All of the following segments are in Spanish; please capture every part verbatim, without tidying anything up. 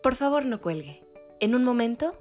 Por favor, no cuelgue. En un momento.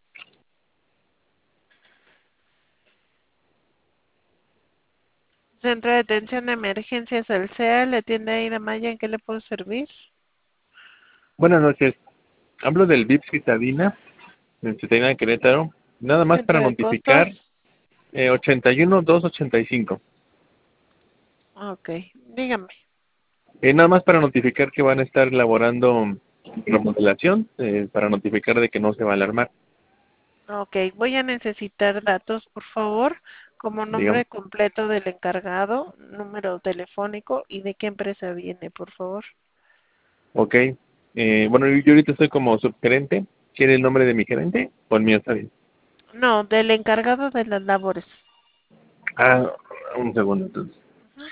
Centro de Atención de Emergencias al C E A, le atiende Aida Maya, ¿en qué le puedo servir? Buenas noches. Hablo del V I P S Citadina, del Citadina de Querétaro. Nada más Centro para de costos. notificar eh, ochenta y uno dos ochenta y cinco. Ok, dígame. Eh, nada más para notificar que van a estar elaborando remodelación, eh, para notificar de que no se va a alarmar. Ok, voy a necesitar datos, por favor, como Digamos, nombre completo del encargado, número telefónico y de qué empresa viene, por favor. ok. Eh, bueno, yo ahorita estoy como subgerente. ¿Quiere el nombre de mi gerente o el mío está bien? No, del encargado de las labores. Ah, un segundo entonces. Ujú.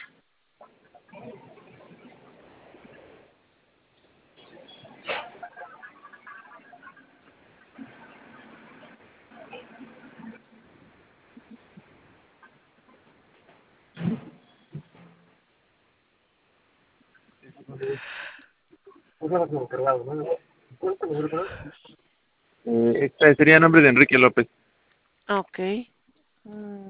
Eh, este sería nombre de Enrique López. Ok. Mm,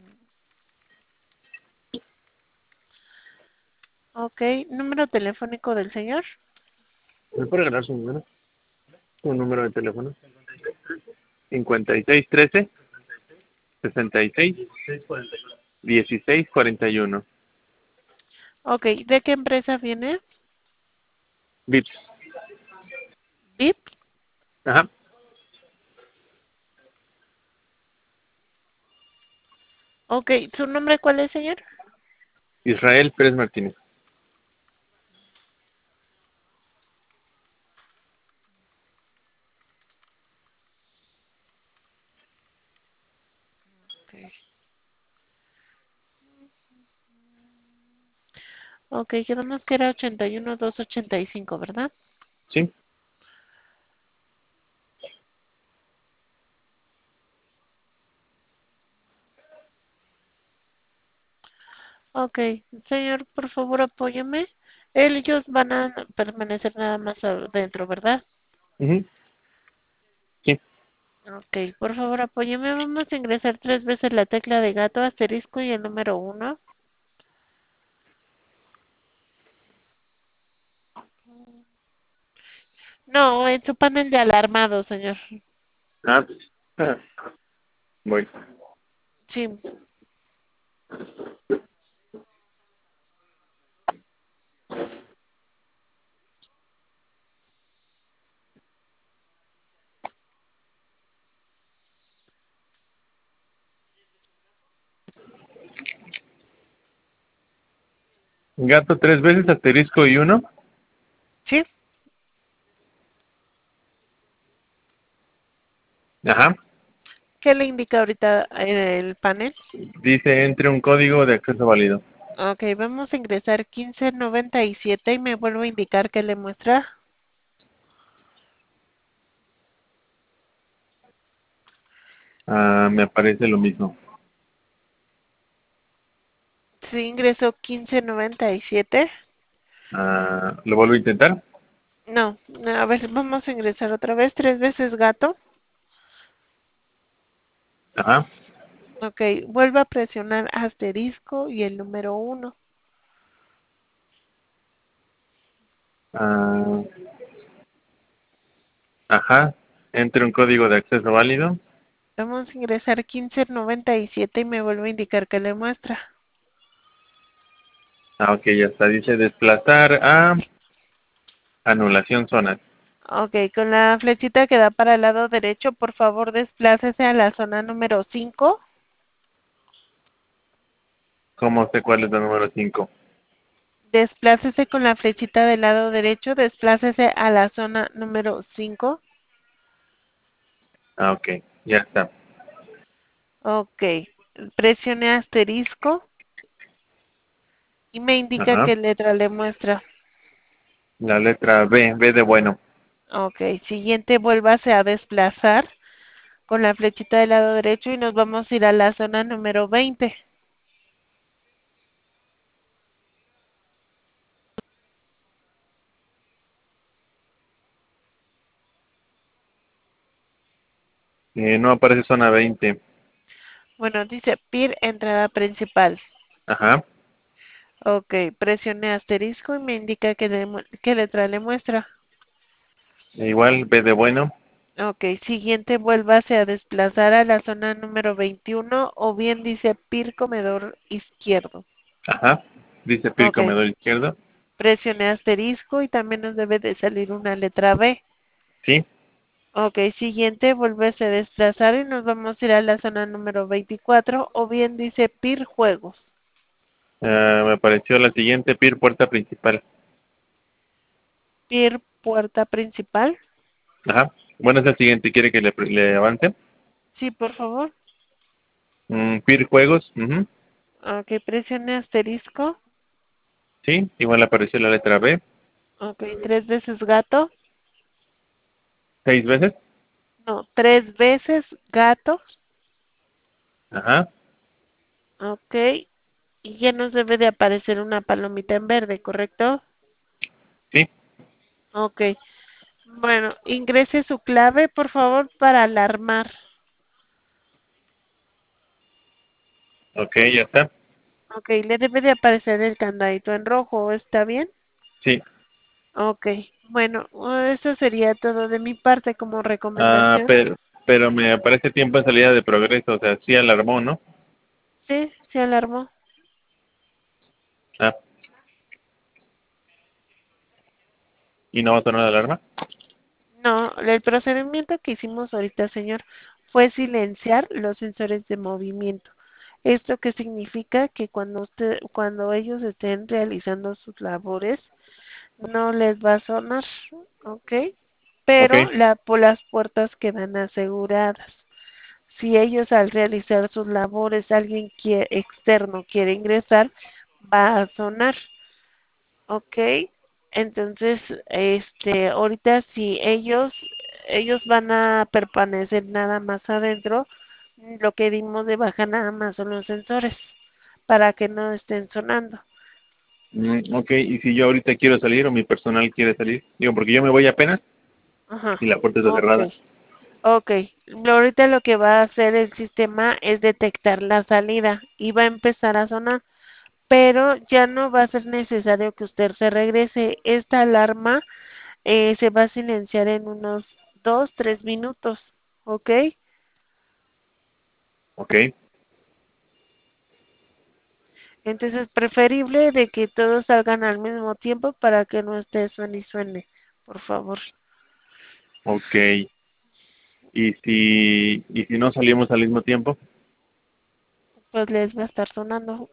ok, número telefónico del señor. ¿Me puede regalar su número? Su número de teléfono. cincuenta y seis trece sesenta y seis dieciséis cuarenta y uno. Ok, ¿de qué empresa viene? V I P S. V I P. Ajá. Ok, ¿su nombre cuál es, señor? Israel Pérez Martínez. Ok, ok, quedamos que era ochenta y uno dos ochenta y cinco, ¿verdad? ¿Sí? Ok, señor, por favor apóyeme. Ellos van a permanecer nada más adentro, ¿verdad? Ujú. Sí. Ok, por favor apóyeme. Vamos a ingresar tres veces la tecla de gato, asterisco y el número uno. No, en su panel de alarmado, señor. Ah, ah, voy. Sí. Gato tres veces, asterisco y uno. ¿Sí? Ajá. ¿Qué le indica ahorita el panel? Dice entre un código de acceso válido. Ok, vamos a ingresar quince noventa y siete y me vuelvo a indicar que le muestra. Ah, me aparece lo mismo. Sí, ingresó quince noventa y siete. Ah, ¿lo vuelvo a intentar? No, a ver, vamos a ingresar otra vez, tres veces gato. Ajá. Ok, vuelvo a presionar asterisco y el número uno. Ah, ajá. Entre un código de acceso válido. Vamos a ingresar quince noventa y siete y me vuelvo a indicar que le muestra. Ah, ok, ya está. Dice desplazar a anulación zonas. Ok, con la flechita que da para el lado derecho, por favor desplácese a la zona número cinco. ¿Cómo sé cuál es la número cinco? Desplácese con la flechita del lado derecho, desplácese a la zona número cinco. Ah, ok. Ya está. Ok, presione asterisco y me indica Ajá. qué letra le muestra. La letra B, B de bueno. Ok, siguiente, vuélvase a desplazar con la flechita del lado derecho y nos vamos a ir a la zona número veinte. Eh, no aparece zona veinte. Bueno, dice P I R entrada principal. Ajá. Ok, presione asterisco y me indica qué, le mu- qué letra le muestra. E igual, B de bueno. Ok, siguiente, vuélvase a desplazar a la zona número veintiuno o bien dice P I R comedor izquierdo. Ajá. Dice P I R Ok, comedor izquierdo. presione asterisco y también nos debe de salir una letra B. Sí. Ok, siguiente, vuélvese a desplazar y nos vamos a ir a la zona número veinticuatro o bien dice P I R juegos. Ah, me apareció la siguiente, P I R puerta principal. P I R puerta principal. Ajá. Bueno, es la siguiente. ¿Quiere que le, le avance? Sí, por favor. Mm, P I R juegos. Ujú. Ok, presione asterisco. Sí. Igual apareció la letra B. Ok, tres veces gato. Seis veces. No, tres veces gato. Ajá. Ok, y ya nos debe de aparecer una palomita en verde, ¿correcto? Sí. Ok, bueno, ingrese su clave, por favor, para alarmar. Ok, ya está. Ok, le debe de aparecer el candadito en rojo, ¿está bien? Sí. Ok, bueno, eso sería todo de mi parte como Ah, recomendación. pero, pero me aparece tiempo en salida de progreso. O sea, sí alarmó, ¿no? Sí, se alarmó. Ah. ¿Y no va a sonar la alarma? No, el procedimiento que hicimos ahorita, señor, fue silenciar los sensores de movimiento. ¿Esto qué significa? Que cuando usted, cuando ellos estén realizando sus labores, no les va a sonar, ¿ok? Ok. Pero la, por las puertas quedan aseguradas. Si ellos al realizar sus labores, alguien quie- externo quiere ingresar, va a sonar. Ok, entonces, este, ahorita si ellos, ellos van a permanecer nada más adentro, lo que dimos de baja nada más son los sensores, para que no estén sonando. Mm, ok, y si yo ahorita quiero salir o mi personal quiere salir, digo, porque yo me voy apenas Ajá, y la puerta está ok, cerrada. ok. Lo- Ahorita lo que va a hacer el sistema es detectar la salida y va a empezar a sonar, pero ya no va a ser necesario que usted se regrese. Esta alarma eh, se va a silenciar en unos dos, tres minutos, ¿ok? Ok, Entonces, preferible de que todos salgan al mismo tiempo para que no esté suene y suene, por favor. ok. Y si, y si no salimos al mismo tiempo, Pues les va a estar sonando.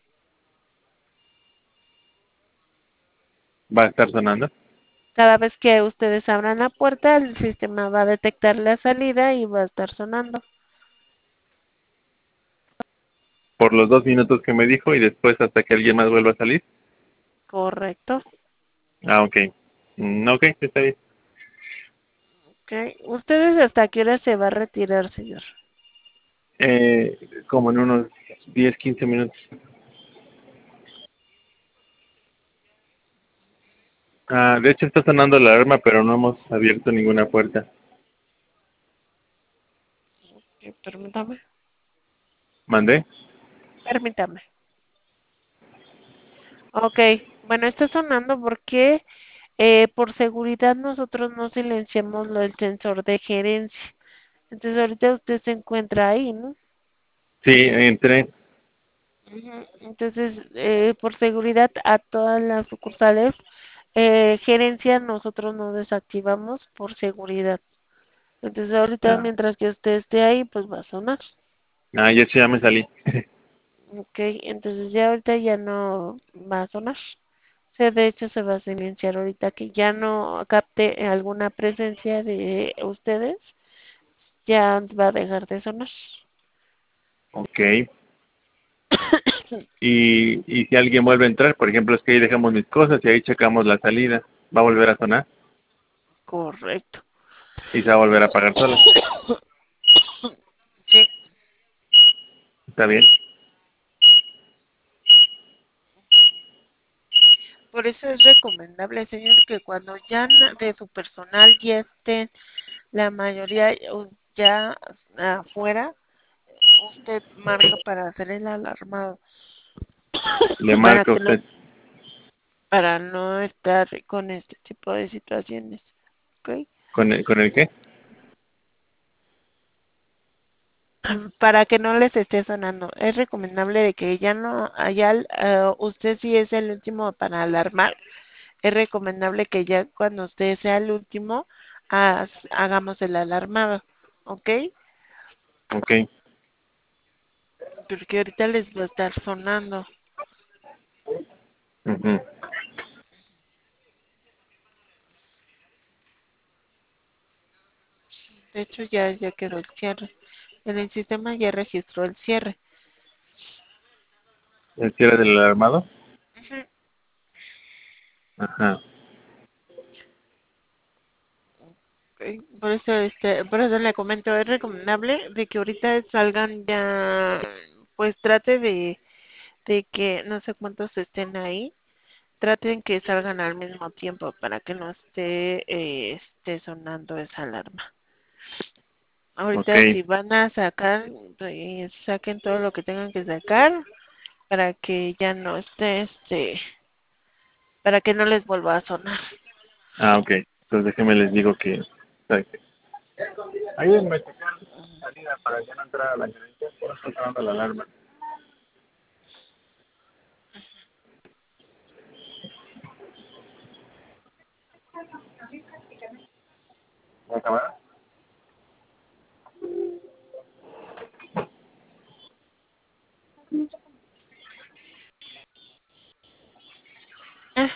va a estar sonando. Cada vez que ustedes abran la puerta, el sistema va a detectar la salida y va a estar sonando. Por los dos minutos que me dijo y después hasta que alguien más vuelva a salir. Correcto. Ah, ok. Mm, ok, está bien. ¿Ok? ¿Ustedes hasta qué hora se va a retirar, señor? Eh, como en unos diez quince minutos. Ah, de hecho está sonando la alarma, pero no hemos abierto ninguna puerta. Eh, Permítame. ¿Mandé? Permítame. Ok. Bueno, está sonando porque eh, por seguridad nosotros no silenciamos lo del sensor de gerencia. Entonces ahorita usted se encuentra ahí, ¿no? Sí, entré. Ujú. Entonces, eh, por seguridad a todas las sucursales, eh, gerencia nosotros no desactivamos por seguridad. Entonces ahorita Ah, mientras que usted esté ahí, pues va a sonar. ah ya, sí, ya me salí. Ok, entonces ya ahorita ya no va a sonar. O sea, de hecho se va a silenciar ahorita que ya no capte alguna presencia de ustedes, ya va a dejar de sonar. Ok. Y, y si alguien vuelve a entrar, por ejemplo, es que ahí dejamos mis cosas y ahí checamos la salida, va a volver a sonar Correcto. y se va a volver a apagar sola. Sí. ¿Está bien? Por eso es recomendable, señor, que cuando ya na- de su personal ya estén la mayoría, o ya afuera, usted marca para hacer el alarmado. Le para marca que no, usted. para no estar con este tipo de situaciones, ¿ok? ¿Con el, con el qué? Para que no les esté sonando. Es recomendable de que ya no haya, uh, usted si es el último para alarmar, es recomendable que ya cuando usted sea el último, ha, hagamos el alarmado, ¿ok? Ok. Porque ahorita les va a estar sonando. Uh-huh. De hecho, ya, ya quedó el cierre. En el sistema ya registró el cierre. ¿El cierre del alarmado? Ujú. Ajá. Ok, por eso, este, por eso le comento, es recomendable de que ahorita salgan ya, pues trate de, de que no sé cuántos estén ahí, traten que salgan al mismo tiempo para que no esté, eh, esté sonando esa alarma. Ok. Ahorita si van a sacar, eh, saquen todo lo que tengan que sacar para que ya no esté, este, para que no les vuelva a sonar. Ah, ok. Entonces déjenme les digo que... ¿sabe qué? Ayúdenme a checar salida para ya no entrar a la gerencia. Por eso está sonando la alarma. ¿La cámara? Eh,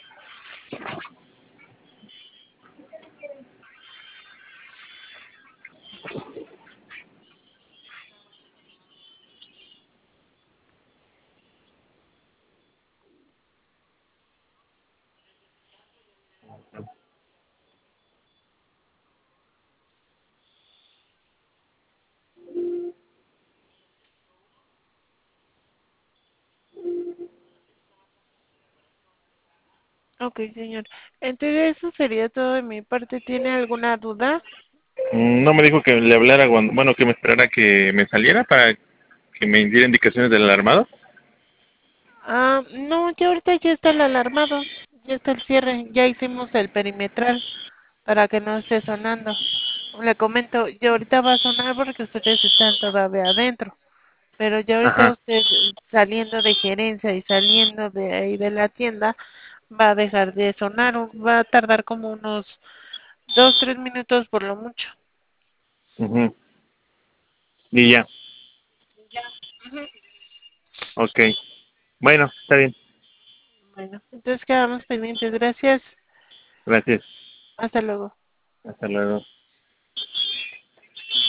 ok, señor. Entonces eso sería todo de mi parte. ¿Tiene alguna duda? Mm, No me dijo que le hablara cuando... Bueno, que me esperara que me saliera para que me diera indicaciones del alarmado. Ah, no, ya ahorita ya está el alarmado, ya está el cierre, ya hicimos el perimetral para que no esté sonando. Le comento, ya ahorita va a sonar porque ustedes están todavía adentro, pero ya ahorita Ajá. usted saliendo de gerencia y saliendo de ahí de la tienda va a dejar de sonar, va a tardar como unos dos, tres minutos por lo mucho. Uh-huh. Y ya. Ujú. Ok. Bueno, está bien. Bueno, entonces quedamos pendientes. Gracias. Gracias. Hasta luego. Hasta luego.